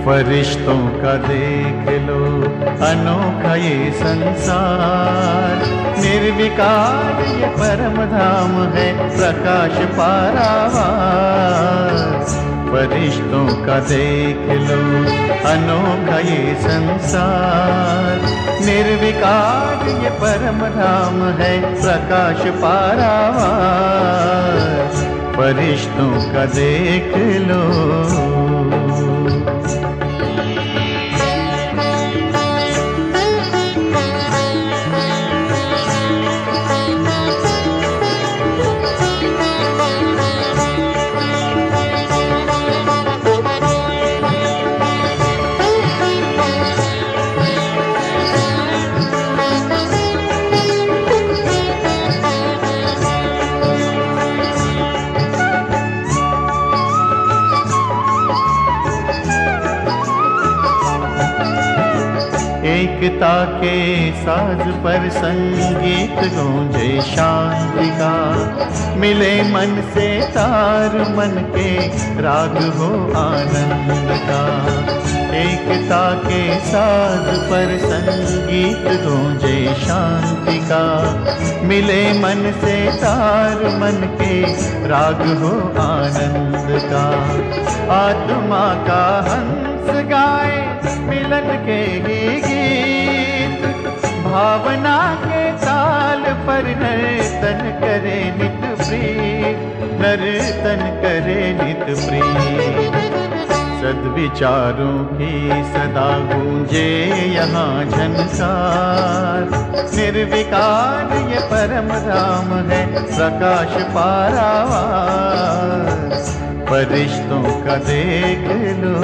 फरिश्तों का देख लो अनोखा ये संसार, निर्विकार ये परम धाम है प्रकाश पारावार। फरिश्तों का देख लो अनोखा ये संसार, निर्विकार ये परम धाम है प्रकाश पारावार। फरिश्तों का देख लो। एकता के साज पर संगीत गूंजे शांति का, मिले मन से तार मन के राग हो आनंद का। एकता के साज पर संगीत गूंजे शांति का, मिले मन से तार मन के राग हो आनंद का। आत्मा का हंस गाए मिलन के ही गीत, भावना के ताल पर नर्तन करे नित प्रीत, नर्तन करे नित प्रीत। सद्विचारों की सदा गूंजे यहाँ झनकार, निर्विकार ये परम धाम है प्रकाश पारावार। फरिश्तों का देख लो।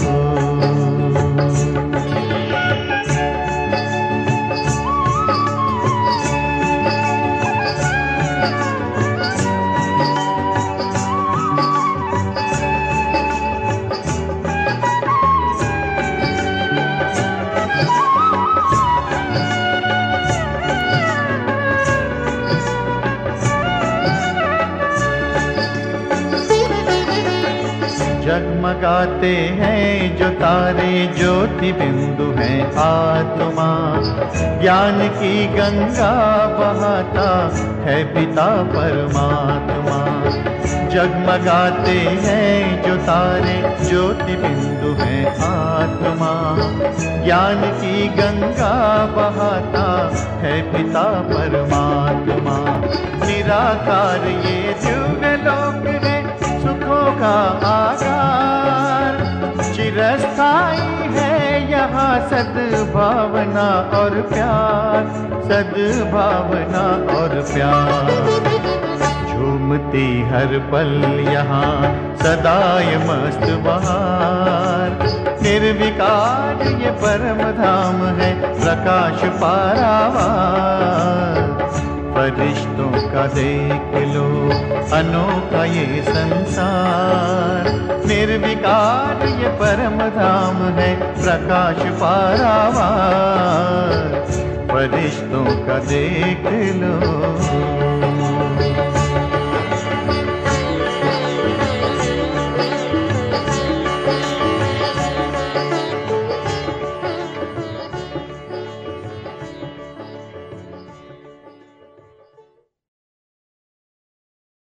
जगमगाते हैं जो तारे ज्योति बिंदु हैं आत्मा, ज्ञान की गंगा बहाता है पिता परमात्मा। जगमगाते हैं जो तारे ज्योति बिंदु हैं आत्मा, ज्ञान की गंगा बहाता है पिता परमात्मा। निराकार ये दिव्य लोक है सुखों का आगार, चिरस्थाई है यहाँ सद्भावना और प्यार, सद्भावना और प्यार। झूमती हर पल यहाँ सदाय मस्त बहार, निर्विकार ये परम धाम है प्रकाश पारावार। फरिश्तों का देख लो अनोखा ये संसार, निर्विकार ये परम धाम है प्रकाश पारावार। फरिश्तों का देख लो।